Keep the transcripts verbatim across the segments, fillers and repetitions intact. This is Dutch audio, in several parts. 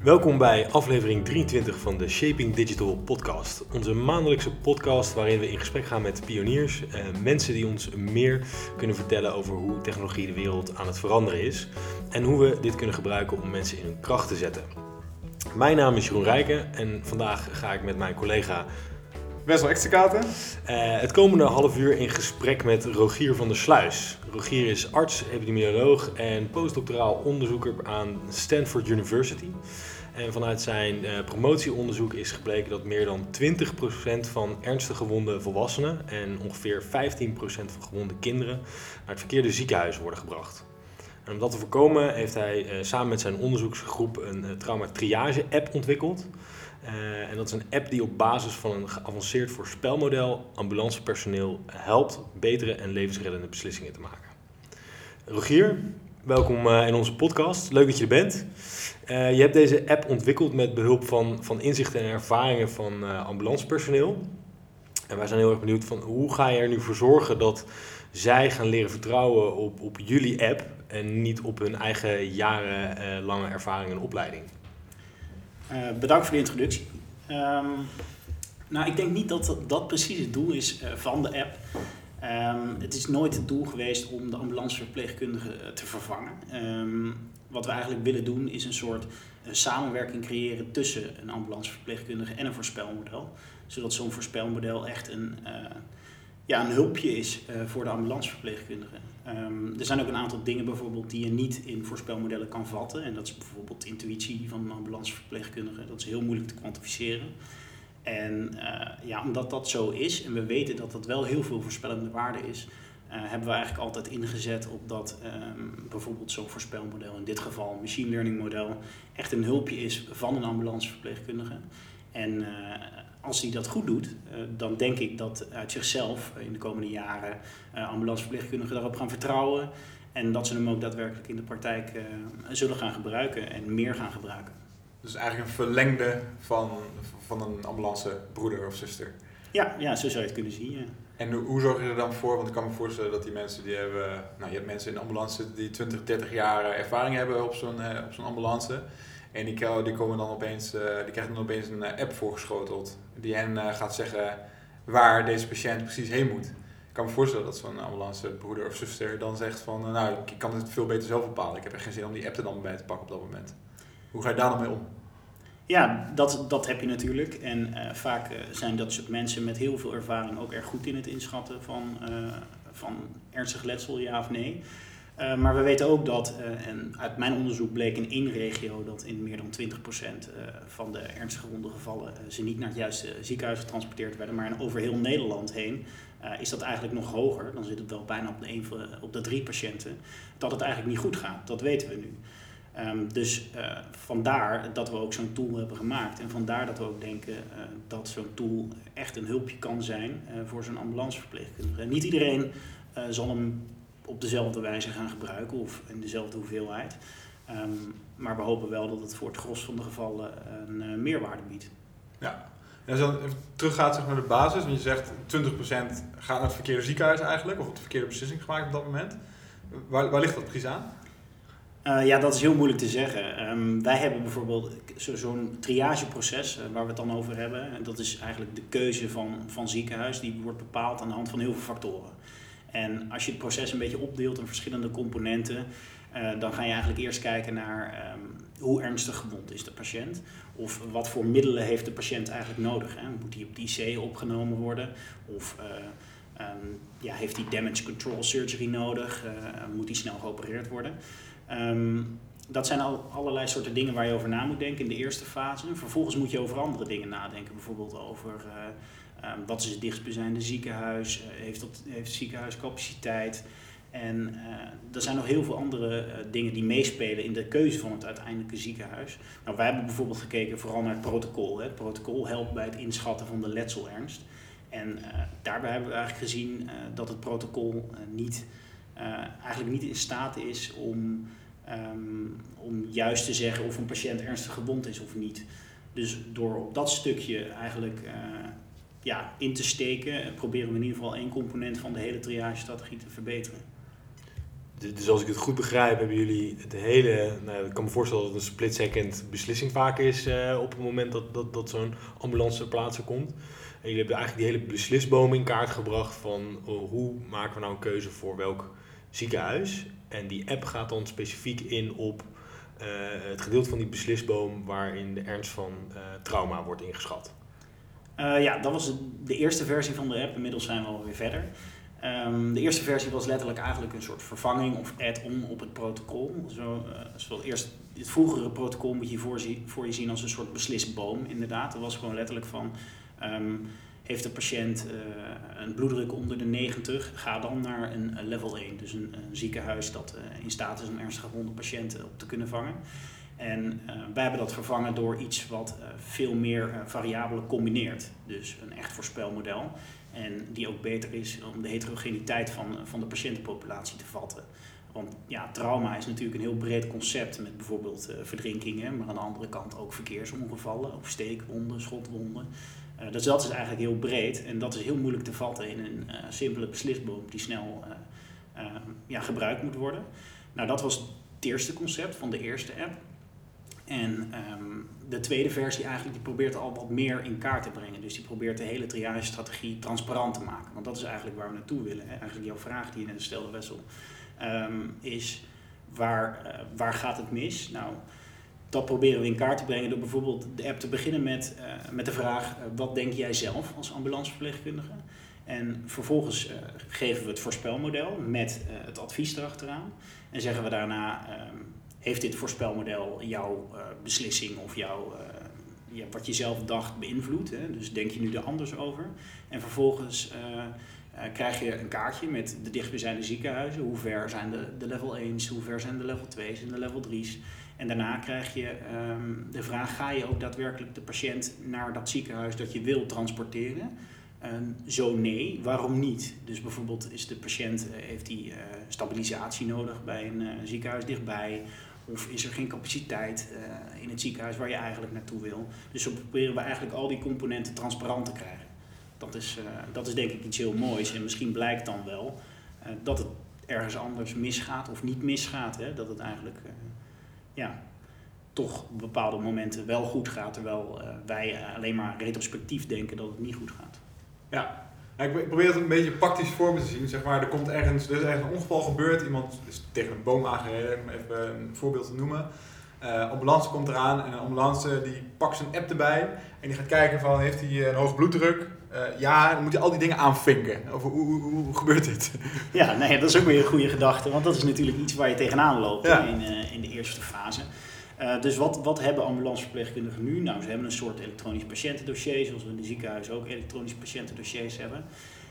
Welkom bij aflevering drieëntwintig van de Shaping Digital podcast. Onze maandelijkse podcast waarin we in gesprek gaan met pioniers, eh, mensen die ons meer kunnen vertellen over hoe technologie de wereld aan het veranderen is en hoe we dit kunnen gebruiken om mensen in hun kracht te zetten. Mijn naam is Jeroen Rijken en vandaag ga ik met mijn collega Wessel Extrakaten. Uh, het komende half uur in gesprek met Rogier van der Sluis. Rogier is arts, epidemioloog en postdoctoraal onderzoeker aan Stanford University. En vanuit zijn uh, promotieonderzoek is gebleken dat meer dan twintig procent van ernstig gewonde volwassenen en ongeveer vijftien procent van gewonde kinderen naar het verkeerde ziekenhuis worden gebracht. En om dat te voorkomen heeft hij uh, samen met zijn onderzoeksgroep een uh, trauma-triage-app ontwikkeld. Uh, en dat is een app die op basis van een geavanceerd voorspelmodel ambulancepersoneel helpt betere en levensreddende beslissingen te maken. Rogier, welkom uh, in onze podcast. Leuk dat je er bent. Uh, je hebt deze app ontwikkeld met behulp van, van inzichten en ervaringen van uh, ambulancepersoneel. En wij zijn heel erg benieuwd van hoe ga je er nu voor zorgen dat zij gaan leren vertrouwen op, op jullie app en niet op hun eigen jarenlange uh, ervaring en opleiding. Uh, bedankt voor de introductie. Um, nou, ik denk niet dat dat precies het doel is uh, van de app. Um, het is nooit het doel geweest om de ambulanceverpleegkundige uh, te vervangen. Um, wat we eigenlijk willen doen is een soort uh, samenwerking creëren tussen een ambulanceverpleegkundige en een voorspelmodel. Zodat zo'n voorspelmodel echt een, uh, ja, een hulpje is uh, voor de ambulanceverpleegkundige. Um, er zijn ook een aantal dingen bijvoorbeeld die je niet in voorspelmodellen kan vatten. En dat is bijvoorbeeld intuïtie van een ambulanceverpleegkundige. Dat is heel moeilijk te kwantificeren. En uh, ja, omdat dat zo is en we weten dat dat wel heel veel voorspellende waarde is, uh, hebben we eigenlijk altijd ingezet op dat um, bijvoorbeeld zo'n voorspelmodel, in dit geval een machine learning model, echt een hulpje is van een ambulanceverpleegkundige. En uh, als hij dat goed doet, uh, dan denk ik dat uit zichzelf uh, in de komende jaren uh, ambulanceverpleegkundigen daarop gaan vertrouwen. En dat ze hem ook daadwerkelijk in de praktijk uh, zullen gaan gebruiken en meer gaan gebruiken. Dus eigenlijk een verlengde van, van een ambulancebroeder of zuster. Ja, ja, zo zou je het kunnen zien, ja. En hoe zorg je er dan voor? Want ik kan me voorstellen dat die mensen die hebben... Nou, je hebt mensen in de ambulance die twintig, dertig jaar ervaring hebben op zo'n, op zo'n ambulance. En die, die, komen dan opeens, die krijgen dan opeens een app voorgeschoteld die hen gaat zeggen waar deze patiënt precies heen moet. Ik kan me voorstellen dat zo'n ambulancebroeder of zuster dan zegt van nou, ik kan het veel beter zelf bepalen. Ik heb echt geen zin om die app er dan bij te pakken op dat moment. Hoe ga je daar dan mee om? Ja, dat, dat heb je natuurlijk. En uh, vaak uh, zijn dat soort mensen met heel veel ervaring ook erg goed in het inschatten van, uh, van ernstig letsel, ja of nee. Uh, maar we weten ook dat, uh, en uit mijn onderzoek bleek in één regio dat in meer dan twintig procent uh, van de ernstig gewonde gevallen uh, ze niet naar het juiste ziekenhuis getransporteerd werden, maar over heel Nederland heen uh, is dat eigenlijk nog hoger. Dan zit het wel bijna op de, een, op de drie patiënten. Dat het eigenlijk niet goed gaat, dat weten we nu. Um, dus uh, vandaar dat we ook zo'n tool hebben gemaakt en vandaar dat we ook denken uh, dat zo'n tool echt een hulpje kan zijn uh, voor zo'n ambulanceverpleegkundige. En niet iedereen uh, zal hem op dezelfde wijze gaan gebruiken of in dezelfde hoeveelheid. Um, maar we hopen wel dat het voor het gros van de gevallen een uh, meerwaarde biedt. Ja, en als je dan even teruggaat zeg maar, naar de basis, want je zegt twintig procent gaat naar het verkeerde ziekenhuis eigenlijk, of op de verkeerde beslissing gemaakt op dat moment. Waar, waar ligt dat precies aan? Uh, ja, dat is heel moeilijk te zeggen. Um, wij hebben bijvoorbeeld zo, zo'n triageproces uh, waar we het dan over hebben. En dat is eigenlijk de keuze van, van ziekenhuis. Die wordt bepaald aan de hand van heel veel factoren. En als je het proces een beetje opdeelt in verschillende componenten, uh, dan ga je eigenlijk eerst kijken naar um, hoe ernstig gewond is de patiënt. Of wat voor middelen heeft de patiënt eigenlijk nodig. Hè? Moet hij op de I C opgenomen worden? Of uh, um, ja, heeft hij damage control surgery nodig? Uh, moet hij snel geopereerd worden? Um, dat zijn al allerlei soorten dingen waar je over na moet denken in de eerste fase. Vervolgens moet je over andere dingen nadenken. Bijvoorbeeld over uh, um, wat is het dichtstbijzijnde ziekenhuis? Uh, heeft, dat, heeft het ziekenhuis capaciteit? En uh, er zijn nog heel veel andere uh, dingen die meespelen in de keuze van het uiteindelijke ziekenhuis. Nou, wij hebben bijvoorbeeld gekeken vooral naar het protocol. Hè. Het protocol helpt bij het inschatten van de letselernst. En uh, daarbij hebben we eigenlijk gezien uh, dat het protocol uh, niet... Uh, eigenlijk niet in staat is om, um, om juist te zeggen of een patiënt ernstig gewond is of niet. Dus door op dat stukje eigenlijk uh, ja, in te steken, proberen we in ieder geval één component van de hele triage-strategie te verbeteren. Dus, dus als ik het goed begrijp, hebben jullie het hele... Nou, ik kan me voorstellen dat het een split-second beslissing vaak is uh, op het moment dat, dat, dat zo'n ambulance ter plaatse komt. En jullie hebben eigenlijk die hele beslisboom in kaart gebracht van oh, hoe maken we nou een keuze voor welk ziekenhuis. En die app gaat dan specifiek in op uh, het gedeelte van die beslisboom waarin de ernst van uh, trauma wordt ingeschat. Uh, ja, dat was de eerste versie van de app. Inmiddels zijn we alweer verder. Um, de eerste versie was letterlijk eigenlijk een soort vervanging of add-on op het protocol. Zo, uh, zoals eerst, het vroegere protocol moet je voor, voor je zien als een soort beslisboom inderdaad. Dat was gewoon letterlijk van, um, heeft de patiënt uh, een bloeddruk onder de negentig, ga dan naar een, een level één. Dus een, een ziekenhuis dat uh, in staat is om ernstig gewonde patiënten op te kunnen vangen. En uh, wij hebben dat vervangen door iets wat uh, veel meer uh, variabelen combineert. Dus een echt voorspelmodel. En die ook beter is om de heterogeniteit van, van de patiëntenpopulatie te vatten. Want ja, trauma is natuurlijk een heel breed concept met bijvoorbeeld uh, verdrinkingen, maar aan de andere kant ook verkeersongevallen, of steekwonden, schotwonden. Uh, dus dat is eigenlijk heel breed en dat is heel moeilijk te vatten in een uh, simpele beslisboom die snel uh, uh, ja, gebruikt moet worden. Nou, dat was het eerste concept van de eerste app. En um, de tweede versie eigenlijk, die probeert al wat meer in kaart te brengen. Dus die probeert de hele triage-strategie transparant te maken. Want dat is eigenlijk waar we naartoe willen. Hè? Eigenlijk jouw vraag die je net stelde, Wessel, um, is waar, uh, waar gaat het mis? Nou, dat proberen we in kaart te brengen door bijvoorbeeld de app te beginnen met, uh, met de vraag, uh, wat denk jij zelf als ambulanceverpleegkundige? En vervolgens uh, geven we het voorspelmodel met uh, het advies erachteraan. En zeggen we daarna, um, heeft dit voorspelmodel jouw uh, beslissing of jouw, uh, ja, wat je zelf dacht beïnvloed? Hè? Dus denk je nu er anders over? En vervolgens uh, uh, krijg je een kaartje met de dichtstbijzijnde ziekenhuizen. Hoe ver zijn de, de level ééns, hoe ver zijn de level twee's en de level drie's? En daarna krijg je um, de vraag, ga je ook daadwerkelijk de patiënt naar dat ziekenhuis dat je wil transporteren? Um, zo nee, waarom niet? Dus bijvoorbeeld is de patiënt, uh, heeft die uh, stabilisatie nodig bij een uh, ziekenhuis dichtbij? Of is er geen capaciteit uh, in het ziekenhuis waar je eigenlijk naartoe wil? Dus zo proberen we eigenlijk al die componenten transparant te krijgen. Dat is, uh, dat is denk ik iets heel moois. En misschien blijkt dan wel uh, dat het ergens anders misgaat of niet misgaat. Hè? Dat het eigenlijk uh, ja, toch op bepaalde momenten wel goed gaat. Terwijl uh, wij uh, alleen maar retrospectief denken dat het niet goed gaat. Ja. Ja, ik probeer het een beetje praktisch voor me te zien. Zeg maar, er komt ergens, er is ergens een ongeval gebeurd, iemand is tegen een boom aangereden, om even een voorbeeld te noemen. Uh, ambulance komt eraan en een ambulance die pakt zijn app erbij en die gaat kijken van, heeft hij een hoge bloeddruk? Uh, ja, dan moet hij al die dingen aanvinken. Of, hoe, hoe, hoe, hoe gebeurt dit? Ja, nee, dat is ook weer een goede gedachte, want dat is natuurlijk iets waar je tegenaan loopt ja. in, uh, in de eerste fase. Uh, dus wat, wat hebben ambulanceverpleegkundigen nu? Nou, ze hebben een soort elektronisch patiëntendossier, zoals we in de ziekenhuizen ook elektronische patiëntendossiers hebben.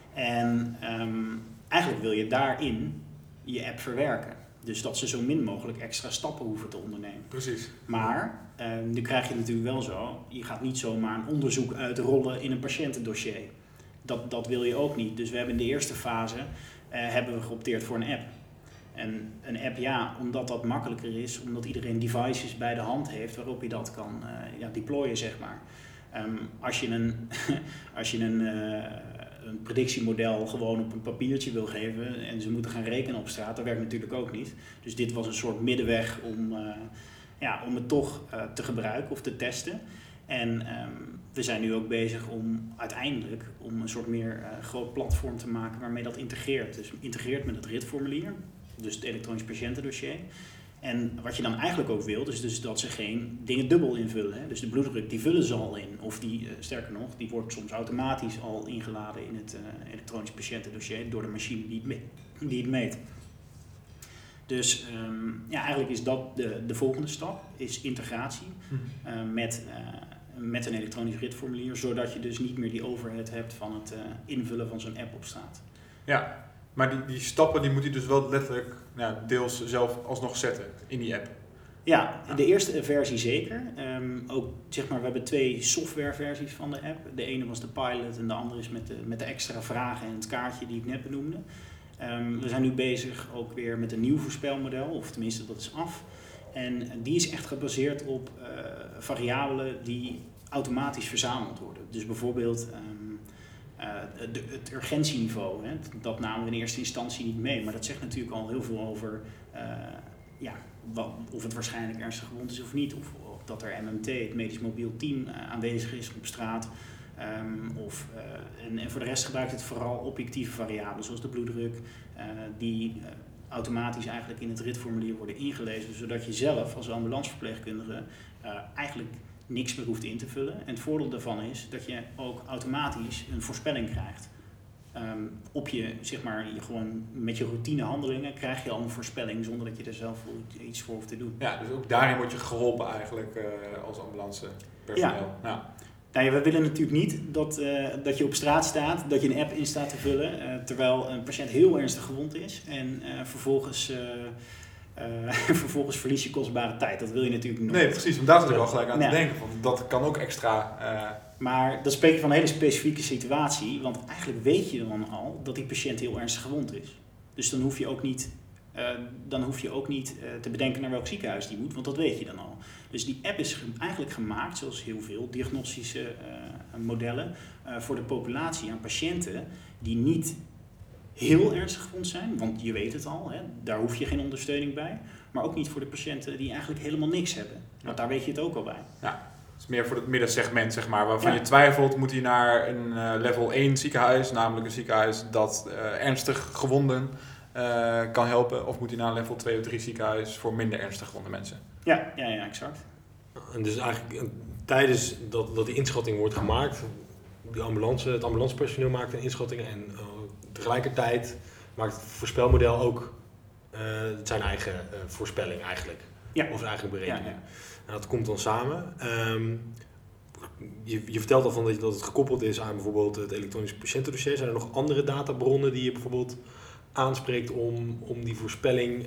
En um, eigenlijk wil je daarin je app verwerken. Dus dat ze zo min mogelijk extra stappen hoeven te ondernemen. Precies. Maar uh, nu krijg je het natuurlijk wel zo, je gaat niet zomaar een onderzoek uitrollen in een patiëntendossier. Dat, dat wil je ook niet. Dus we hebben in de eerste fase uh, hebben we geopteerd voor een app. En een app, ja, omdat dat makkelijker is, omdat iedereen devices bij de hand heeft waarop je dat kan uh, ja, deployen, zeg maar. Um, als je een, als je een, uh, een predictiemodel gewoon op een papiertje wil geven en ze moeten gaan rekenen op straat, dat werkt natuurlijk ook niet. Dus dit was een soort middenweg om, uh, ja, om het toch uh, te gebruiken of te testen. En um, we zijn nu ook bezig om uiteindelijk om een soort meer uh, groot platform te maken waarmee dat integreert. Dus integreert met het R I T-formulier. Dus het elektronisch patiëntendossier. En wat je dan eigenlijk ook wilt, is dus dat ze geen dingen dubbel invullen. Hè? Dus de bloeddruk, die vullen ze al in. Of die, uh, sterker nog, die wordt soms automatisch al ingeladen in het uh, elektronisch patiëntendossier door de machine die het, me- die het meet. Dus um, ja, eigenlijk is dat de, de volgende stap, is integratie uh, met, uh, met een elektronisch R I T-formulier. Zodat je dus niet meer die overhead hebt van het uh, invullen van zo'n app op straat. Ja. Maar die, die stappen die moet hij dus wel letterlijk ja, deels zelf alsnog zetten in die app. Ja, in de eerste versie zeker. Um, ook, zeg maar, we hebben twee softwareversies van de app. De ene was de pilot en de andere is met de, met de extra vragen en het kaartje die ik net benoemde. Um, we zijn nu bezig ook weer met een nieuw voorspelmodel, of tenminste dat is af. En die is echt gebaseerd op uh, variabelen die automatisch verzameld worden. Dus bijvoorbeeld... Um, Uh, de, het urgentieniveau, hè, dat namen we in eerste instantie niet mee. Maar dat zegt natuurlijk al heel veel over uh, ja, wat, of het waarschijnlijk ernstig gewond is of niet. Of, of dat er M M T, het medisch mobiel team, uh, aanwezig is op straat. Um, of, uh, en, en voor de rest gebruikt het vooral objectieve variabelen, zoals de bloeddruk, uh, die uh, automatisch eigenlijk in het ritformulier worden ingelezen. Zodat je zelf als ambulanceverpleegkundige uh, eigenlijk niks meer hoeft in te vullen. En het voordeel daarvan is dat je ook automatisch een voorspelling krijgt. Um, op je, zeg maar, je gewoon met je routinehandelingen krijg je al een voorspelling zonder dat je er zelf iets voor hoeft te doen. Ja, dus ook daarin word je geholpen eigenlijk uh, als ambulancepersoneel. Ja. Ja. Nou ja, we willen natuurlijk niet dat, uh, dat je op straat staat, dat je een app in staat te vullen, uh, terwijl een patiënt heel ernstig gewond is en uh, vervolgens... Uh, Uh, vervolgens verlies je kostbare tijd. Dat wil je natuurlijk nooit. Nee, precies. Want daar zit ik al gelijk aan ja. te denken. Van, dat kan ook extra... Uh... Maar dan spreek je van een hele specifieke situatie. Want eigenlijk weet je dan al dat die patiënt heel ernstig gewond is. Dus dan hoef je ook niet, uh, dan hoef je ook niet uh, te bedenken naar welk ziekenhuis die moet. Want dat weet je dan al. Dus die app is eigenlijk gemaakt, zoals heel veel diagnostische uh, modellen, uh, voor de populatie aan patiënten die niet heel ernstig gewond zijn, want je weet het al, hè, daar hoef je geen ondersteuning bij. Maar ook niet voor de patiënten die eigenlijk helemaal niks hebben. Want daar weet je het ook al bij. Ja, het is meer voor het middensegment, zeg maar, waarvan ja. je twijfelt, moet hij naar een uh, level één ziekenhuis, namelijk een ziekenhuis dat uh, ernstig gewonden uh, kan helpen, of moet hij naar een level twee of drie ziekenhuis voor minder ernstig gewonde mensen? Ja, ja, ja, exact. En dus eigenlijk tijdens dat, dat die inschatting wordt gemaakt, die ambulance, het ambulancepersoneel maakt een inschatting en uh, tegelijkertijd maakt het voorspelmodel ook uh, zijn eigen uh, voorspelling eigenlijk. Ja. Of zijn eigen berekening. Ja, ja. En dat komt dan samen. Um, je, je vertelt al van dat, dat het gekoppeld is aan bijvoorbeeld het elektronisch patiëntendossier. Zijn er nog andere databronnen die je bijvoorbeeld aanspreekt om, om die voorspelling uh,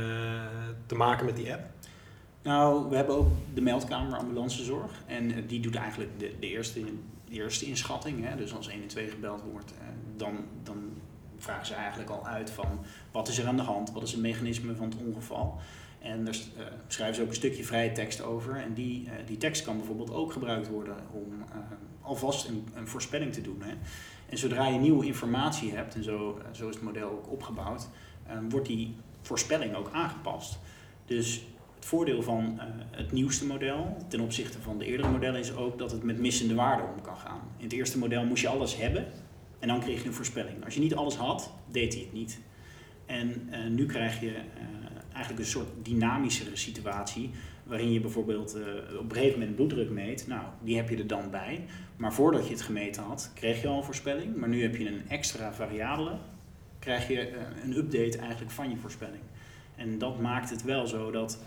te maken met die app? Nou, we hebben ook de meldkamer ambulancezorg. En uh, die doet eigenlijk de, de, eerste, de eerste inschatting. Hè. Dus als honderdtwaalf gebeld wordt, uh, dan, dan vragen ze eigenlijk al uit van wat is er aan de hand? Wat is het mechanisme van het ongeval? En daar uh, schrijven ze ook een stukje vrije tekst over. En die, uh, die tekst kan bijvoorbeeld ook gebruikt worden om uh, alvast een, een voorspelling te doen. Hè. En zodra je nieuwe informatie hebt, en zo, uh, zo is het model ook opgebouwd, uh, wordt die voorspelling ook aangepast. Dus het voordeel van uh, het nieuwste model ten opzichte van de eerdere modellen is ook dat het met missende waarden om kan gaan. In het eerste model moest je alles hebben en dan kreeg je een voorspelling. Als je niet alles had, deed hij het niet. En uh, nu krijg je uh, eigenlijk een soort dynamischere situatie waarin je bijvoorbeeld uh, op een gegeven moment bloeddruk meet. Nou, die heb je er dan bij. Maar voordat je het gemeten had, kreeg je al een voorspelling. Maar nu heb je een extra variabele, krijg je uh, een update eigenlijk van je voorspelling. En dat maakt het wel zo dat,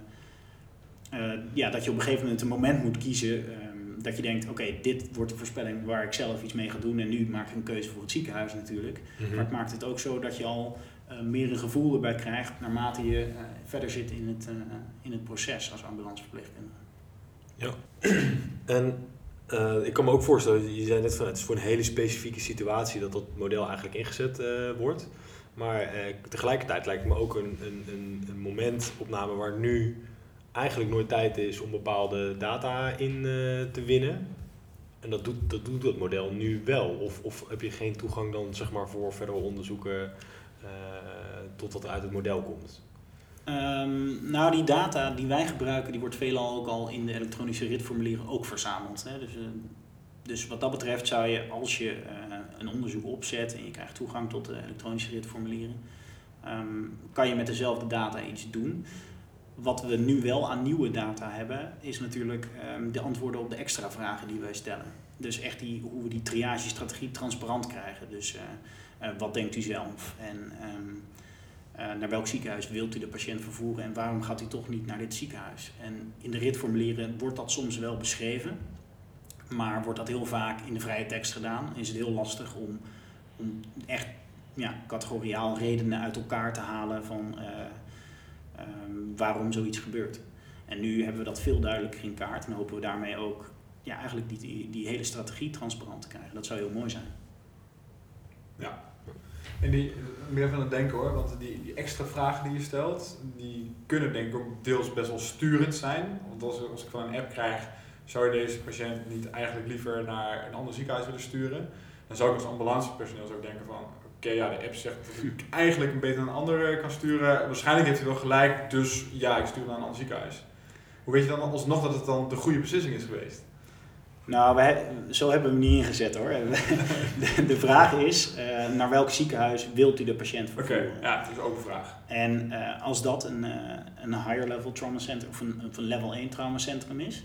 uh, uh, ja, dat je op een gegeven moment een moment moet kiezen um, dat je denkt, oké, okay, dit wordt de voorspelling waar ik zelf iets mee ga doen en nu maak ik een keuze voor het ziekenhuis natuurlijk. Mm-hmm. Maar het maakt het ook zo dat je al uh, meer een gevoel erbij krijgt naarmate je uh, verder zit in het, uh, in het proces als ambulanceverpleegkundige. Ja, en uh, ik kan me ook voorstellen, je zei net van het is voor een hele specifieke situatie dat dat model eigenlijk ingezet uh, wordt. Maar eh, tegelijkertijd lijkt het me ook een, een, een, een momentopname waar nu eigenlijk nooit tijd is om bepaalde data in uh, te winnen. En dat doet, dat doet dat model nu wel. Of, of heb je geen toegang dan zeg maar voor verdere onderzoeken uh, tot wat uit het model komt? Um, nou, die data die wij gebruiken, die wordt veelal ook al in de elektronische ritformulieren ook verzameld. Hè? Dus, uh, Dus wat dat betreft zou je, als je uh, een onderzoek opzet en je krijgt toegang tot de elektronische ritformulieren, um, kan je met dezelfde data iets doen. Wat we nu wel aan nieuwe data hebben, is natuurlijk um, de antwoorden op de extra vragen die wij stellen. Dus echt die, hoe we die triage-strategie transparant krijgen. Dus uh, uh, wat denkt u zelf? En um, uh, naar welk ziekenhuis wilt u de patiënt vervoeren en waarom gaat u toch niet naar dit ziekenhuis? En in de ritformulieren wordt dat soms wel beschreven. Maar wordt dat heel vaak in de vrije tekst gedaan, is het heel lastig om, om echt ja, categoriaal redenen uit elkaar te halen van uh, um, waarom zoiets gebeurt. En nu hebben we dat veel duidelijker in kaart en hopen we daarmee ook ja, eigenlijk die, die, die hele strategie transparant te krijgen. Dat zou heel mooi zijn. Ja, en die, meer van het denken hoor, want die, die extra vragen die je stelt, die kunnen denk ik ook deels best wel sturend zijn. Want als, als ik van een app krijg, zou je deze patiënt niet eigenlijk liever naar een ander ziekenhuis willen sturen. dan zou ik als ambulancepersoneel zou ik denken van, oké, okay, ja, de app zegt dat ik eigenlijk een beter naar een ander kan sturen. Waarschijnlijk heeft hij wel gelijk, dus ja, ik stuur naar een ander ziekenhuis. Hoe weet je dan alsnog dat het dan de goede beslissing is geweest? Nou, wij, zo hebben we hem niet ingezet hoor. De, de vraag is, uh, naar welk ziekenhuis wilt u de patiënt vervoeren? Oké, okay, ja, het is ook een vraag. En uh, als dat een, uh, een higher level trauma center of een, of een level één traumacentrum is,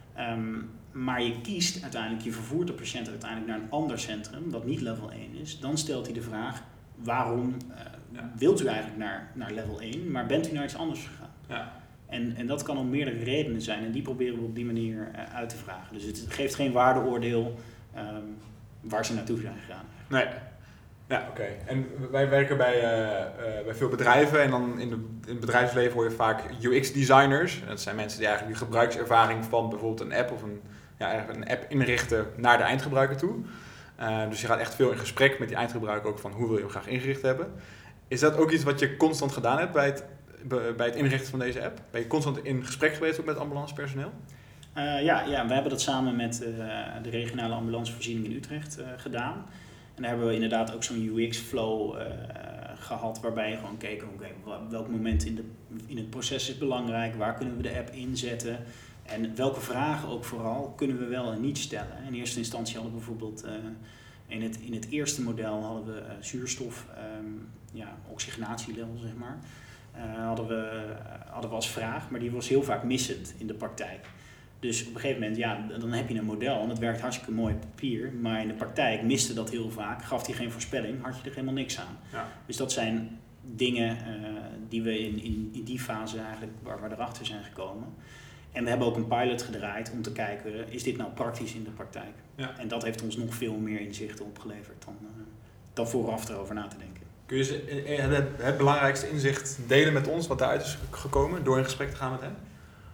um, maar je kiest uiteindelijk, je vervoert de patiënt uiteindelijk naar een ander centrum, dat niet level één is, dan stelt hij de vraag, waarom uh, ja. wilt u eigenlijk naar, naar level één, maar bent u naar iets anders gegaan? Ja. En, en dat kan om meerdere redenen zijn en die proberen we op die manier uh, uit te vragen. Dus het geeft geen waardeoordeel um, waar ze naartoe zijn gegaan. Nee. Ja, oké. Okay. En wij werken bij, uh, uh, bij veel bedrijven en dan in, de, in het bedrijfsleven hoor je vaak U X-designers. Dat zijn mensen die eigenlijk die gebruikservaring van bijvoorbeeld een app of een, ja, eigenlijk een app inrichten naar de eindgebruiker toe. Uh, dus je gaat echt veel in gesprek met die eindgebruiker ook van hoe wil je hem graag ingericht hebben. Is dat ook iets wat je constant gedaan hebt bij het bij het inrichten van deze app? Ben je constant in gesprek geweest ook met ambulancepersoneel? Uh, ja, ja, we hebben dat samen met uh, de regionale ambulancevoorziening in Utrecht uh, gedaan. En daar hebben we inderdaad ook zo'n U X-flow uh, gehad waarbij je gewoon keek, oké, okay, welk moment in, de, in het proces is belangrijk, waar kunnen we de app inzetten en welke vragen ook vooral kunnen we wel en niet stellen. In eerste instantie hadden we bijvoorbeeld uh, in, het, in het eerste model hadden we uh, zuurstof, um, ja, oxygenatielevel zeg maar. Uh, hadden, we, uh, hadden we als vraag, maar die was heel vaak missend in de praktijk. Dus op een gegeven moment, ja, dan heb je een model en dat werkt hartstikke mooi op papier, maar in de praktijk miste dat heel vaak, gaf hij geen voorspelling, had je er helemaal niks aan. Ja. Dus dat zijn dingen uh, die we in, in, in die fase eigenlijk, waar we erachter zijn gekomen. En we hebben ook een pilot gedraaid om te kijken, is dit nou praktisch in de praktijk? Ja. En dat heeft ons nog veel meer inzichten opgeleverd dan, uh, dan vooraf erover na te denken. Kun je het, het belangrijkste inzicht delen met ons, wat daaruit is gekomen, door in gesprek te gaan met hen?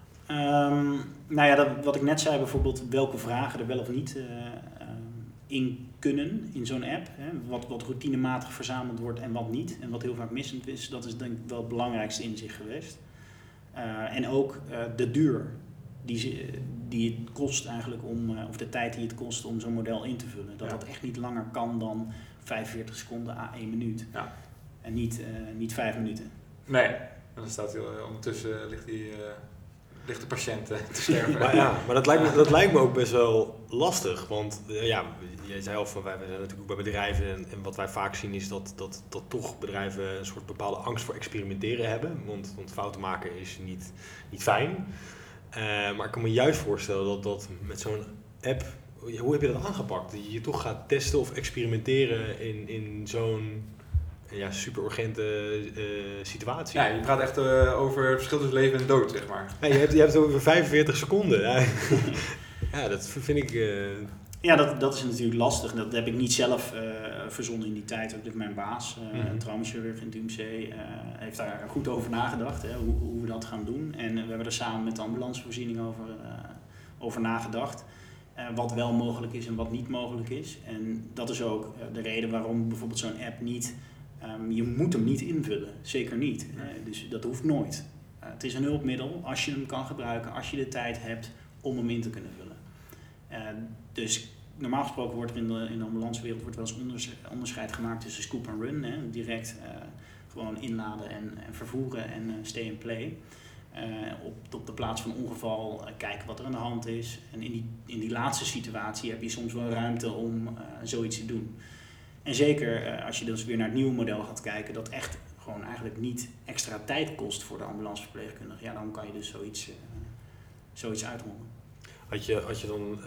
Um, nou ja, dat, wat ik net zei, bijvoorbeeld welke vragen er wel of niet uh, uh, in kunnen in zo'n app. Hè, wat, wat routinematig verzameld wordt en wat niet. En wat heel vaak missend is, dat is denk ik wel het belangrijkste inzicht geweest. Uh, en ook uh, de duur die, die het kost eigenlijk om, uh, of de tijd die het kost om zo'n model in te vullen. Dat ja. dat echt niet langer kan dan vijfenveertig seconden à één minuut. Ja. En niet, uh, niet vijf minuten. Nee, dan staat hij uh, ondertussen ligt, die, uh, ligt de patiënt uh, te sterven. maar ja, maar dat lijkt, me, dat lijkt me ook best wel lastig. Want uh, ja, jij zei al van wij zijn natuurlijk ook bij bedrijven. En, en wat wij vaak zien is dat, dat, dat toch bedrijven een soort bepaalde angst voor experimenteren hebben. Want, want fouten maken is niet, niet fijn. Uh, maar ik kan me juist voorstellen dat, dat met zo'n app. Hoe heb je dat aangepakt? Dat je je toch gaat testen of experimenteren in, in zo'n ja, super urgente uh, situatie? Ja, je praat echt uh, over het verschil tussen leven en dood, zeg maar. Ja, je, hebt, je hebt het over vijfenveertig seconden. Ja, ja dat vind ik... Uh... Ja, dat, dat is natuurlijk lastig. Dat heb ik niet zelf uh, verzonnen in die tijd. Ook mijn baas, uh, mm-hmm. traumachirurg in het U M C, uh, heeft daar goed over nagedacht, hè, hoe, hoe we dat gaan doen. En we hebben er samen met de ambulancevoorziening over, uh, over nagedacht. Uh, wat wel mogelijk is en wat niet mogelijk is. En dat is ook uh, de reden waarom bijvoorbeeld zo'n app niet... Um, je moet hem niet invullen, zeker niet. Uh, dus dat hoeft nooit. Uh, het is een hulpmiddel als je hem kan gebruiken, als je de tijd hebt om hem in te kunnen vullen. Uh, dus normaal gesproken wordt er in de, in de ambulancewereld wordt wel eens onders, onderscheid gemaakt tussen scoop en run. Hè, direct uh, gewoon inladen en, en vervoeren en uh, stay and play. Uh, op, op de plaats van ongeval uh, kijken wat er aan de hand is. En in die, in die laatste situatie heb je soms wel ruimte om uh, zoiets te doen. En zeker uh, als je dus weer naar het nieuwe model gaat kijken, dat echt gewoon eigenlijk niet extra tijd kost voor de ambulanceverpleegkundige. Ja, dan kan je dus zoiets, uh, zoiets uitrollen. Had je, had je dan,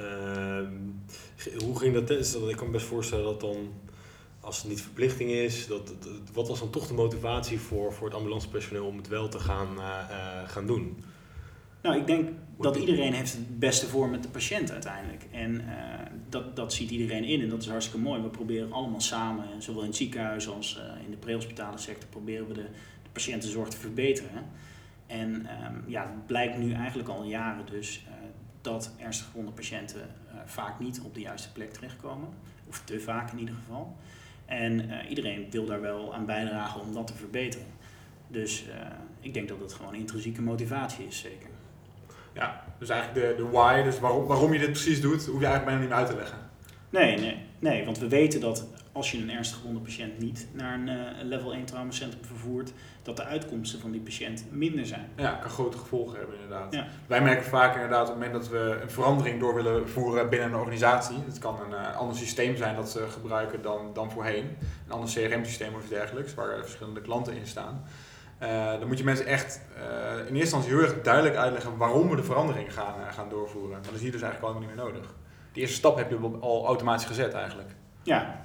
uh, hoe ging dat testen? Ik kan me best voorstellen dat dan, als het niet verplichting is, dat, dat, wat was dan toch de motivatie voor, voor het ambulancepersoneel om het wel te gaan, uh, uh, gaan doen? Nou, ik denk dat iedereen heeft het beste voor met de patiënt uiteindelijk. En uh, dat, dat ziet iedereen in en dat is hartstikke mooi. We proberen allemaal samen, zowel in het ziekenhuis als uh, in de prehospitale sector, proberen we de, de patiëntenzorg te verbeteren. En um, ja, het blijkt nu eigenlijk al jaren dus uh, dat ernstig gewonde patiënten uh, vaak niet op de juiste plek terechtkomen. Of te vaak in ieder geval. En uh, iedereen wil daar wel aan bijdragen om dat te verbeteren. Dus uh, ik denk dat het gewoon intrinsieke motivatie is, zeker. Ja, dus eigenlijk de, de why, dus waarom, waarom je dit precies doet, hoef je eigenlijk bijna niet meer uit te leggen. Nee, nee, nee, want we weten dat als je een ernstig gewonde patiënt niet naar een uh, level één traumacentrum vervoert, dat de uitkomsten van die patiënt minder zijn. Ja, kan grote gevolgen hebben inderdaad. Ja. Wij merken vaak inderdaad op het moment dat we een verandering door willen voeren binnen een organisatie. Het kan een uh, ander systeem zijn dat ze gebruiken dan, dan voorheen. Een ander C R M-systeem of iets dergelijks, waar uh, verschillende klanten in staan. Uh, dan moet je mensen echt uh, in eerste instantie heel erg duidelijk uitleggen waarom we de verandering gaan, uh, gaan doorvoeren. Maar dat is hier dus eigenlijk allemaal niet meer nodig. De eerste stap heb je al automatisch gezet eigenlijk. Ja.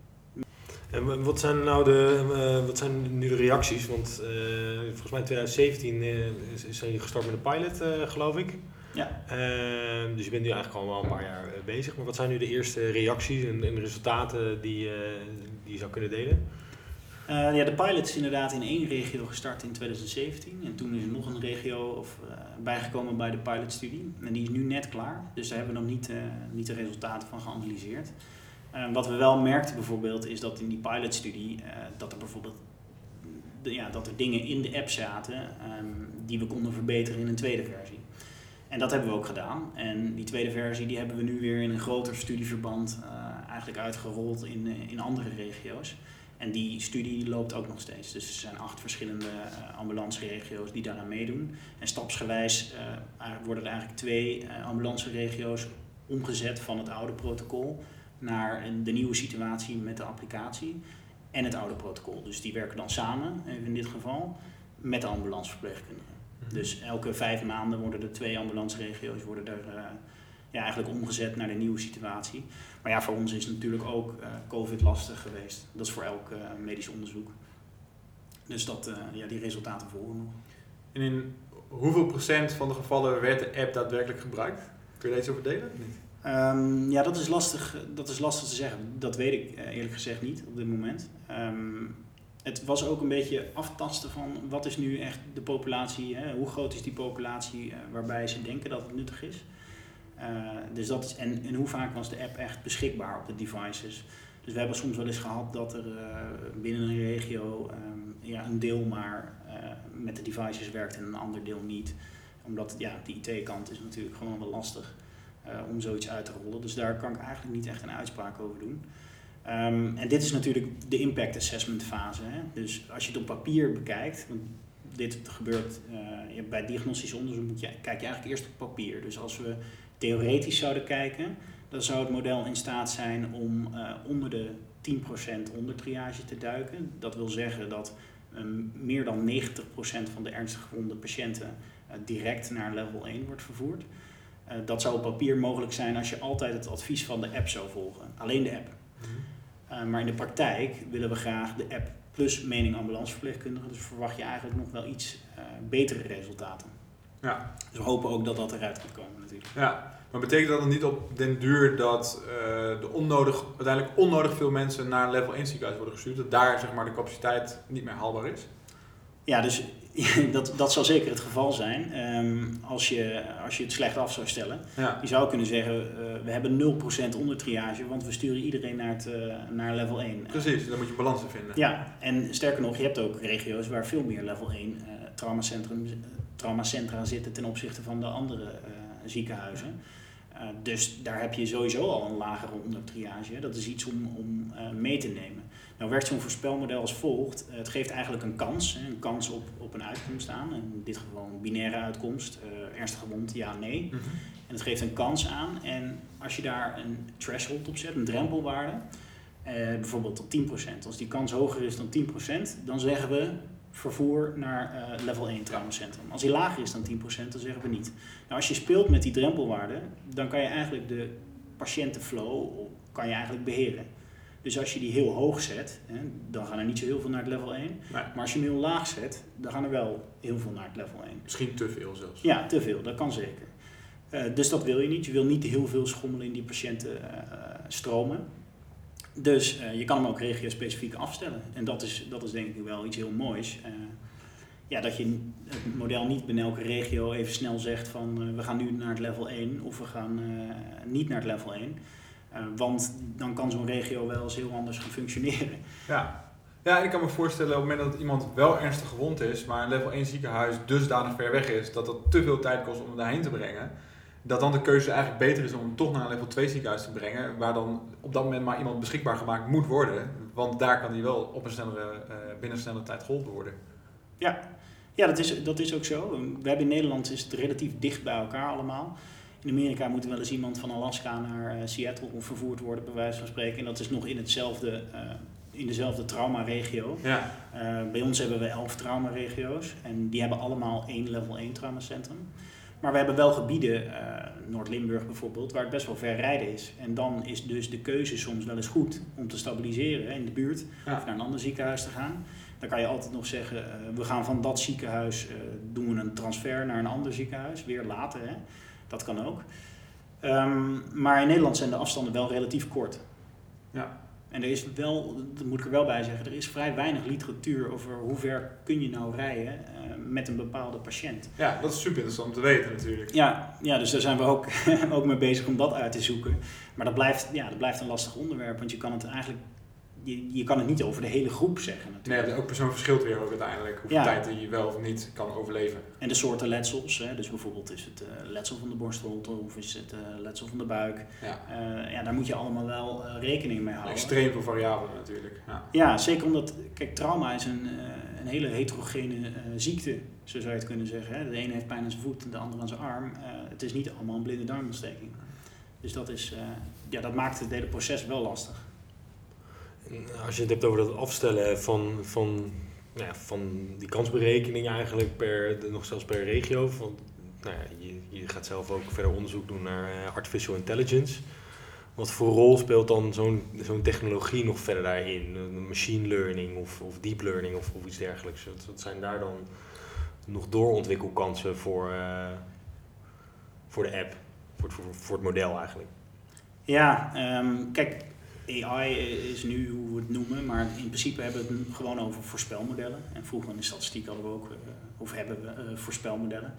En wat zijn nou de, uh, wat zijn nu de reacties? Want uh, volgens mij in twintig zeventien uh, zijn jullie gestart met een pilot, uh, geloof ik. Ja. Uh, dus je bent nu eigenlijk al wel een paar jaar uh, bezig. Maar wat zijn nu de eerste reacties en, en resultaten die, uh, die je zou kunnen delen? Uh, ja, de pilot is inderdaad in één regio gestart in twintig zeventien. En toen is er nog een regio of, uh, bijgekomen bij de pilotstudie. En die is nu net klaar. Dus daar hebben we nog niet, uh, niet de resultaten van geanalyseerd. Uh, wat we wel merkten bijvoorbeeld is dat in die pilotstudie uh, dat er bijvoorbeeld de, ja, dat er dingen in de app zaten um, die we konden verbeteren in een tweede versie. En dat hebben we ook gedaan. En die tweede versie die hebben we nu weer in een groter studieverband uh, eigenlijk uitgerold in, uh, in andere regio's. En die studie loopt ook nog steeds. Dus er zijn acht verschillende uh, ambulanceregio's die daaraan meedoen. En stapsgewijs uh, worden er eigenlijk twee uh, ambulanceregio's omgezet van het oude protocol naar de nieuwe situatie met de applicatie en het oude protocol. Dus die werken dan samen, even in dit geval, met de ambulanceverpleegkundigen. Mm-hmm. Dus elke vijf maanden worden er twee ambulanceregio's worden er uh, ja, eigenlijk omgezet naar de nieuwe situatie. Maar ja, voor ons is natuurlijk ook uh, COVID lastig geweest. Dat is voor elk uh, medisch onderzoek. Dus dat, uh, ja, die resultaten volgen nog. En in hoeveel procent van de gevallen werd de app daadwerkelijk gebruikt? Kun je daar iets over delen? Niet? Um, ja, dat is, lastig, dat is lastig te zeggen. Dat weet ik uh, eerlijk gezegd niet op dit moment. Um, het was ook een beetje aftasten van wat is nu echt de populatie, hè? Hoe groot is die populatie uh, waarbij ze denken dat het nuttig is. Uh, dus dat is en, en hoe vaak was de app echt beschikbaar op de devices. Dus we hebben soms wel eens gehad dat er uh, binnen een regio um, ja, een deel maar uh, met de devices werkt en een ander deel niet. Omdat ja, de I T-kant is natuurlijk gewoon wel lastig. Uh, om zoiets uit te rollen. Dus daar kan ik eigenlijk niet echt een uitspraak over doen. Um, en dit is natuurlijk de impact assessment fase. Hè? Dus als je het op papier bekijkt, want dit gebeurt uh, bij diagnostisch onderzoek, moet je, kijk je eigenlijk eerst op papier. Dus als we theoretisch zouden kijken, dan zou het model in staat zijn om uh, onder de tien procent onder triage te duiken. Dat wil zeggen dat um, meer dan negentig procent van de ernstig gewonde patiënten uh, direct naar level één wordt vervoerd. Uh, dat zou op papier mogelijk zijn als je altijd het advies van de app zou volgen. Alleen de app. Uh, maar in de praktijk willen we graag de app plus mening ambulanceverpleegkundigen. Dus verwacht je eigenlijk nog wel iets uh, betere resultaten. Ja. Dus we hopen ook dat dat eruit gaat komen natuurlijk. Ja, maar betekent dat dan niet op den duur dat uh, de onnodig, uiteindelijk onnodig veel mensen naar een level één ziekenhuis worden gestuurd? Dat daar zeg maar, de capaciteit niet meer haalbaar is? Ja, dus dat, dat zal zeker het geval zijn um, als, je, als je het slecht af zou stellen. Ja. Je zou kunnen zeggen, uh, we hebben nul procent onder triage, want we sturen iedereen naar, het, uh, naar level één. Precies, daar moet je balans in vinden. Ja, en sterker nog, je hebt ook regio's waar veel meer level één uh, traumacentrum, uh, traumacentra zitten ten opzichte van de andere uh, ziekenhuizen. Uh, dus daar heb je sowieso al een lagere ondertriage. Dat is iets om, om uh, mee te nemen. Nou werkt zo'n voorspelmodel als volgt. Uh, het geeft eigenlijk een kans. Hè, een kans op, op een uitkomst aan. In dit geval een binaire uitkomst. Uh, ernstig gewond, ja, nee. Mm-hmm. En het geeft een kans aan. En als je daar een threshold op zet, een drempelwaarde. Uh, bijvoorbeeld tot tien procent. Als die kans hoger is dan tien procent, dan zeggen we vervoer naar uh, level één traumacentrum. Als die lager is dan tien procent, dan zeggen we niet. Nou, als je speelt met die drempelwaarde, dan kan je eigenlijk de patiëntenflow kan je eigenlijk beheren. Dus als je die heel hoog zet, hè, dan gaan er niet zo heel veel naar het level één. Nee. Maar als je hem heel laag zet, dan gaan er wel heel veel naar het level één. Misschien te veel zelfs. Ja, te veel, dat kan zeker. Uh, dus dat wil je niet. Je wil niet heel veel schommelen in die patiëntenstromen. Uh, Dus uh, je kan hem ook regio-specifiek afstellen. En dat is, dat is denk ik wel iets heel moois. Uh, ja, dat je het model niet binnen elke regio even snel zegt van uh, we gaan nu naar het level één of we gaan uh, niet naar het level één. Uh, want dan kan zo'n regio wel eens heel anders gaan functioneren. Ja. Ja, ik kan me voorstellen op het moment dat iemand wel ernstig gewond is, maar een level één ziekenhuis dusdanig ver weg is dat het te veel tijd kost om hem daarheen te brengen. dat dan de keuze eigenlijk beter is om hem toch naar een level twee ziekenhuis te brengen, waar dan op dat moment maar iemand beschikbaar gemaakt moet worden, want daar kan hij wel op een snellere, uh, binnen een snellere tijd geholpen worden. Ja, ja dat, is, dat is ook zo. We hebben in Nederland is het relatief dicht bij elkaar allemaal. In Amerika moet wel eens iemand van Alaska naar uh, Seattle vervoerd worden, bij wijze van spreken. En dat is nog in hetzelfde, uh, in dezelfde traumaregio. Ja. Uh, bij ons hebben we elf traumaregio's en die hebben allemaal één level één traumacentrum. Maar we hebben wel gebieden, uh, Noord-Limburg bijvoorbeeld, waar het best wel ver rijden is. En dan is dus de keuze soms wel eens goed om te stabiliseren in de buurt Ja. of naar een ander ziekenhuis te gaan. Dan kan je altijd nog zeggen, uh, we gaan van dat ziekenhuis, uh, doen we een transfer naar een ander ziekenhuis, weer later. Hè? Dat kan ook. Um, maar in Nederland zijn de afstanden wel relatief kort. Ja. En er is wel, dat moet ik er wel bij zeggen, er is vrij weinig literatuur over hoe ver kun je nou rijden uh, met een bepaalde patiënt. Ja, dat is super interessant om te weten natuurlijk. Ja, ja dus daar zijn we ook, ook mee bezig om dat uit te zoeken. Maar dat blijft, ja, dat blijft een lastig onderwerp, want je kan het eigenlijk, je, je kan het niet over de hele groep zeggen natuurlijk. Nee, ook persoon verschilt weer ook uiteindelijk hoeveel Ja. tijd hij wel of niet kan overleven. En de soorten letsels, hè, dus bijvoorbeeld is het uh, letsel van de borstholte of is het uh, letsel van de buik. Ja. Uh, ja, daar moet je allemaal wel uh, rekening mee houden. Extreem veel variabelen natuurlijk. Ja. Ja, zeker omdat, kijk, trauma is een, uh, een hele heterogene uh, ziekte, zo zou je het kunnen zeggen. Hè. De ene heeft pijn aan zijn voet en de andere aan zijn arm. Uh, het is niet allemaal een blinde darmontsteking. Dus dat, is, uh, ja, dat maakt het hele proces wel lastig. Als je het hebt over dat afstellen van, van, nou ja, van die kansberekening eigenlijk per, nog zelfs per regio. Van, nou ja, je, je gaat zelf ook verder onderzoek doen naar uh, artificial intelligence. Wat voor rol speelt dan zo'n, zo'n technologie nog verder daarin? Machine learning of, of deep learning of, of iets dergelijks. Wat, wat zijn daar dan nog doorontwikkelkansen voor, uh, voor de app, voor het, voor, voor het model eigenlijk? Ja, um, kijk, A I is nu hoe we het noemen, maar in principe hebben we het gewoon over voorspelmodellen. En vroeger in de statistiek hadden we ook, uh, of hebben we uh, voorspelmodellen.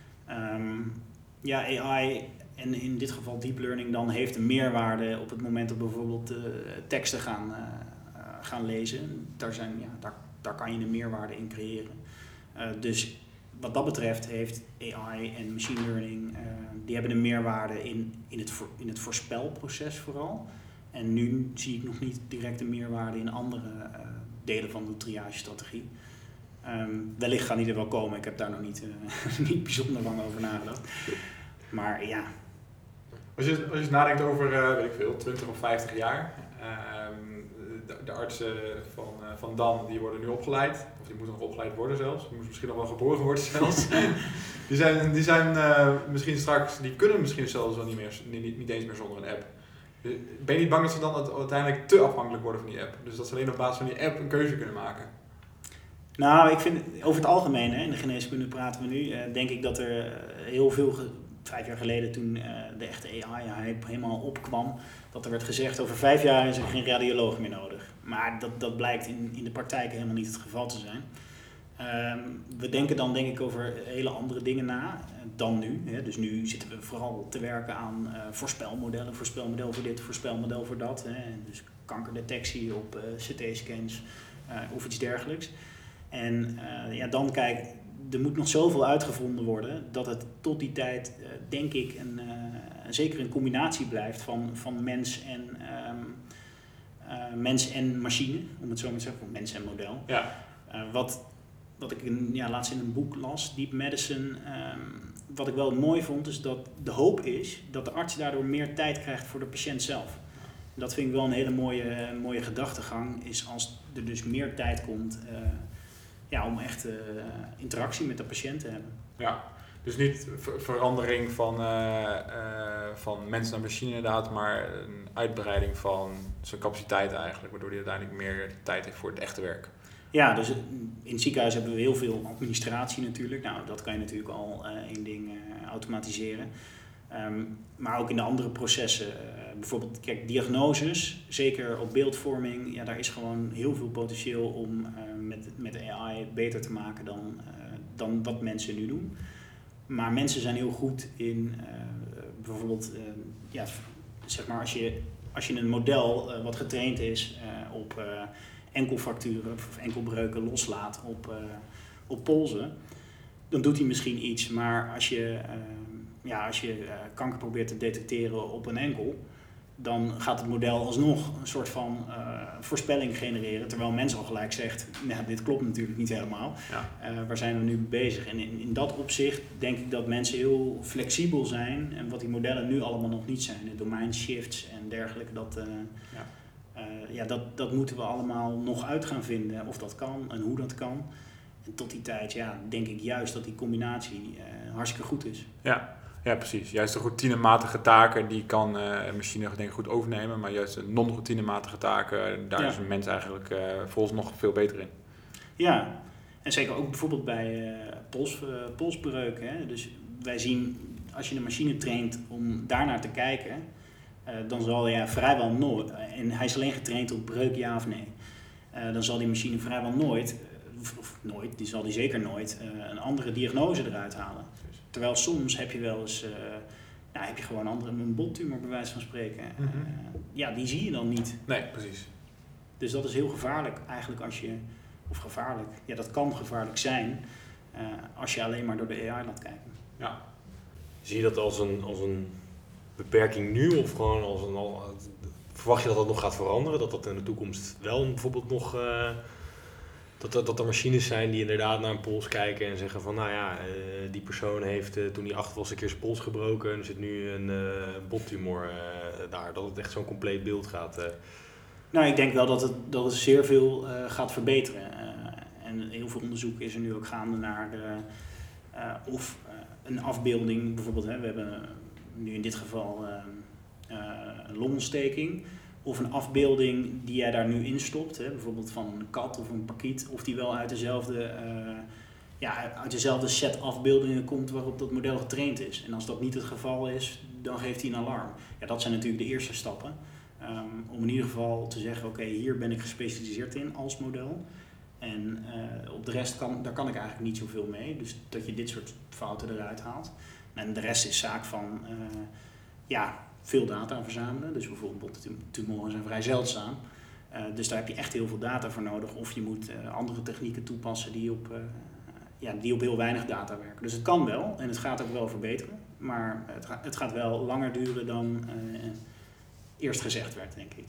Um, ja, A I en in dit geval deep learning dan heeft een meerwaarde op het moment dat we bijvoorbeeld uh, teksten gaan, uh, uh, gaan lezen. Daar, zijn, ja, daar, daar kan je een meerwaarde in creëren. Uh, dus wat dat betreft heeft A I en machine learning, uh, die hebben een meerwaarde in, in, het, voor, in het voorspelproces vooral. En nu zie ik nog niet direct een meerwaarde in andere uh, delen van de triagestrategie. Um, wellicht gaan die er wel komen, ik heb daar nog niet, uh, niet bijzonder lang over nagedacht. Maar ja. Als je, als je nadenkt over, uh, weet ik veel, twintig of vijftig jaar, uh, de, de artsen van, uh, van Dan, die worden nu opgeleid, of die moeten nog opgeleid worden zelfs, die moeten misschien nog wel geboren worden zelfs. die zijn, die zijn uh, misschien straks, die kunnen misschien zelfs wel niet, meer, niet, niet eens meer zonder een app. Ben je niet bang dat ze dan uiteindelijk te afhankelijk worden van die app? Dus dat ze alleen op basis van die app een keuze kunnen maken? Nou, ik vind over het algemeen, hè, in de geneeskunde praten we nu, uh, denk ik dat er uh, heel veel, ge- vijf jaar geleden toen uh, de echte A I-hype helemaal opkwam, dat er werd gezegd over vijf jaar is er geen radioloog meer nodig. Maar dat, dat blijkt in, in de praktijk helemaal niet het geval te zijn. Um, we denken dan denk ik over hele andere dingen na dan nu. Hè. Dus nu zitten we vooral te werken aan uh, voorspelmodellen. Voorspelmodel voor dit, voorspelmodel voor dat. Hè. Dus kankerdetectie op uh, C T-scans uh, of iets dergelijks. En uh, ja, dan kijk, er moet nog zoveel uitgevonden worden dat het tot die tijd, uh, denk ik, een, uh, zeker een combinatie blijft van, van mens en, um, uh, mens en machine, om het zo maar te zeggen, of mens en model. Ja. Uh, wat, wat ik in, ja, laatst in een boek las, Deep Medicine, um, wat ik wel mooi vond, is dat de hoop is dat de arts daardoor meer tijd krijgt voor de patiënt zelf. Dat vind ik wel een hele mooie, mooie gedachtegang, is als er dus meer tijd komt uh, ja, om echt uh, interactie met de patiënt te hebben. Ja, dus niet ver- verandering van, uh, uh, van mens naar machine inderdaad, maar een uitbreiding van zijn capaciteit eigenlijk, waardoor hij uiteindelijk meer tijd heeft voor het echte werk. Ja, dus in het ziekenhuis hebben we heel veel administratie natuurlijk. Nou, dat kan je natuurlijk al uh, één ding uh, automatiseren. Um, maar ook in de andere processen. Uh, bijvoorbeeld, kijk, diagnoses, zeker op beeldvorming. Ja, daar is gewoon heel veel potentieel om uh, met, met A I beter te maken dan, uh, dan wat mensen nu doen. Maar mensen zijn heel goed in uh, bijvoorbeeld, uh, ja, zeg maar als je, als je een model uh, wat getraind is uh, op uh, enkelfracturen of enkelbreuken loslaat op, uh, op polsen, dan doet hij misschien iets. Maar als je uh, ja, als je uh, kanker probeert te detecteren op een enkel, dan gaat het model alsnog een soort van uh, voorspelling genereren. Terwijl een mens al gelijk zegt, nou, dit klopt natuurlijk niet helemaal. Ja. Uh, waar zijn we nu bezig? En in, in dat opzicht denk ik dat mensen heel flexibel zijn. En wat die modellen nu allemaal nog niet zijn. De domain shifts en dergelijke. Dat, uh, ja. Uh, ja, dat, dat moeten we allemaal nog uit gaan vinden. Of dat kan en hoe dat kan. En tot die tijd ja, denk ik juist dat die combinatie uh, hartstikke goed is. Ja. Ja, precies. Juist de routinematige taken, die kan uh, een machine denk ik goed overnemen. Maar juist de non-routinematige taken, daar ja. is een mens eigenlijk uh, volgens nog veel beter in. Ja, en zeker ook bijvoorbeeld bij uh, pols, uh, polsbreuk. Hè? Dus wij zien, als je een machine traint om daarnaar te kijken, uh, dan zal je vrijwel nooit, en hij is alleen getraind op breuk ja of nee, uh, dan zal die machine vrijwel nooit, of, of nooit, die zal die zeker nooit, uh, een andere diagnose eruit halen. Terwijl soms heb je wel eens, uh, nou, heb je gewoon andere, een bottumor bij wijze van spreken. Mm-hmm. Uh, ja, die zie je dan niet. Nee, precies. Dus dat is heel gevaarlijk eigenlijk als je, of gevaarlijk, ja dat kan gevaarlijk zijn uh, als je alleen maar door de A I laat kijken. Ja. Zie je dat als een, als een beperking nu of gewoon als een, al, verwacht je dat dat nog gaat veranderen? Dat dat in de toekomst wel bijvoorbeeld nog... Uh, Dat, dat, dat er machines zijn die inderdaad naar een pols kijken en zeggen van nou ja, uh, die persoon heeft uh, toen hij acht was een keer zijn pols gebroken en er zit nu een uh, bottumor uh, daar. Dat het echt zo'n compleet beeld gaat. Uh. Nou, ik denk wel dat het, dat het zeer veel uh, gaat verbeteren. Uh, en heel veel onderzoek is er nu ook gaande naar de, uh, of uh, een afbeelding, bijvoorbeeld hè, we hebben nu in dit geval uh, uh, een longontsteking. Of een afbeelding die jij daar nu instopt, hè, bijvoorbeeld van een kat of een parkiet, of die wel uit dezelfde, uh, ja, uit dezelfde set afbeeldingen komt waarop dat model getraind is. En als dat niet het geval is, dan geeft hij een alarm. Ja, dat zijn natuurlijk de eerste stappen. Um, om in ieder geval te zeggen, oké, okay, hier ben ik gespecialiseerd in als model. En uh, op de rest kan, daar kan ik eigenlijk niet zoveel mee. Dus dat je dit soort fouten eruit haalt. En de rest is zaak van, uh, ja... veel data verzamelen, dus bijvoorbeeld tumoren zijn vrij zeldzaam. Uh, dus daar heb je echt heel veel data voor nodig. Of je moet uh, andere technieken toepassen die op, uh, ja, die op heel weinig data werken. Dus het kan wel en het gaat ook wel verbeteren. Maar het, ga, het gaat wel langer duren dan uh, eerst gezegd werd, denk ik.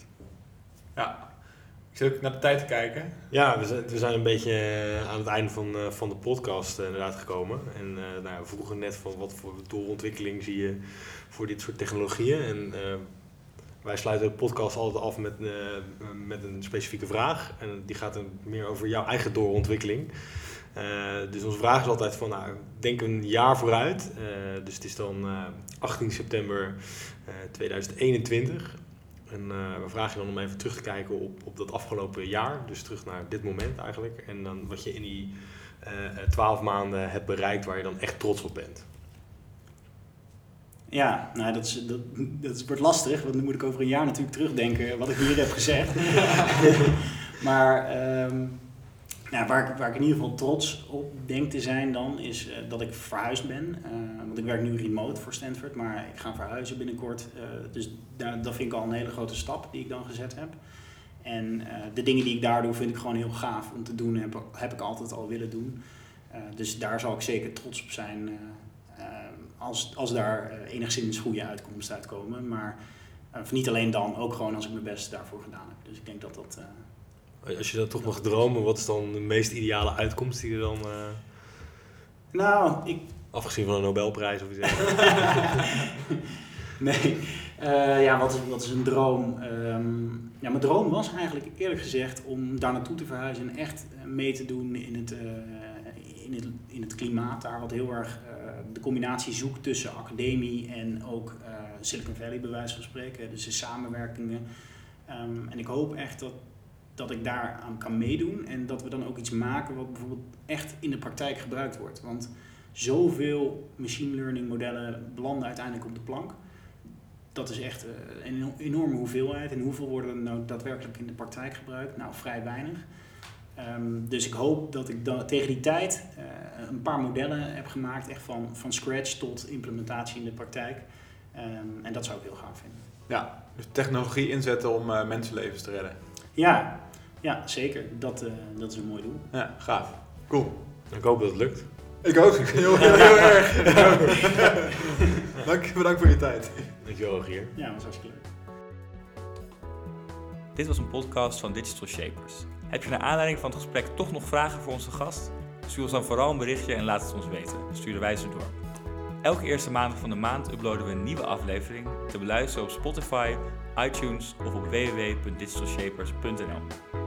Ja, ik zit ook naar de tijd te kijken. Ja, we zijn, we zijn een beetje aan het einde van, uh, van de podcast uh, inderdaad gekomen. En uh, nou, we vroegen net van wat voor doorontwikkeling zie je voor dit soort technologieën. En uh, wij sluiten de podcast altijd af met, uh, met een specifieke vraag. En die gaat dan meer over jouw eigen doorontwikkeling. Uh, dus onze vraag is altijd van, nou, denk een jaar vooruit. Uh, dus het is dan uh, achttien september uh, tweeduizend eenentwintig. En uh, we vragen je dan om even terug te kijken op, op dat afgelopen jaar. Dus terug naar dit moment eigenlijk. En dan wat je in die twaalf uh, maanden hebt bereikt waar je dan echt trots op bent. Ja, nou dat, is, dat, dat wordt lastig. Want dan moet ik over een jaar natuurlijk terugdenken wat ik hier heb gezegd. maar um, nou, waar, ik, waar ik in ieder geval trots op denk te zijn dan is uh, dat ik verhuisd ben. Uh, want ik werk nu remote voor Stanford, maar ik ga verhuizen binnenkort. Uh, dus daar, dat vind ik al een hele grote stap die ik dan gezet heb. En uh, de dingen die ik daar doe vind ik gewoon heel gaaf om te doen. Heb, heb ik altijd al willen doen. Uh, dus daar zal ik zeker trots op zijn uh, uh, als, als daar uh, enigszins goede uitkomsten uitkomen. Maar uh, niet alleen dan, ook gewoon als ik mijn best daarvoor gedaan heb. Dus ik denk dat dat... Uh, Als je dan toch mag dromen, wat is dan de meest ideale uitkomst die er dan... Uh... Nou, ik... Afgezien van een Nobelprijs of iets. nee, uh, ja, wat is, wat is een droom? Um, ja, mijn droom was eigenlijk eerlijk gezegd om daar naartoe te verhuizen en echt mee te doen in het, uh, in het, in het klimaat daar, wat heel erg uh, de combinatie zoekt tussen academie en ook uh, Silicon Valley bij wijze van spreken, dus de samenwerkingen. Um, en ik hoop echt dat dat ik daar aan kan meedoen en dat we dan ook iets maken wat bijvoorbeeld echt in de praktijk gebruikt wordt. Want zoveel machine learning modellen belanden uiteindelijk op de plank. Dat is echt een enorme hoeveelheid. En hoeveel worden er nou daadwerkelijk in de praktijk gebruikt? Nou, vrij weinig. Um, dus ik hoop dat ik dan, tegen die tijd uh, een paar modellen heb gemaakt, echt van, van scratch tot implementatie in de praktijk. Um, en dat zou ik heel gaaf vinden. Ja, dus technologie inzetten om uh, mensenlevens te redden. Ja, ja zeker. Dat, uh, dat is een mooi doel. Ja, gaaf. Cool. Ik hoop dat het lukt. Ik ook. Heel, heel, heel erg. Dank, bedankt voor je tijd. Dankjewel, Rogier. Ja, dat was hartstikke leuk. Dit was een podcast van Digital Shapers. Heb je naar aanleiding van het gesprek toch nog vragen voor onze gast? Stuur ons dan vooral een berichtje en laat het ons weten. Sturen wij ze door. Elke eerste maandag van de maand uploaden we een nieuwe aflevering te beluisteren op Spotify, iTunes of op w w w punt digital shapers punt n l.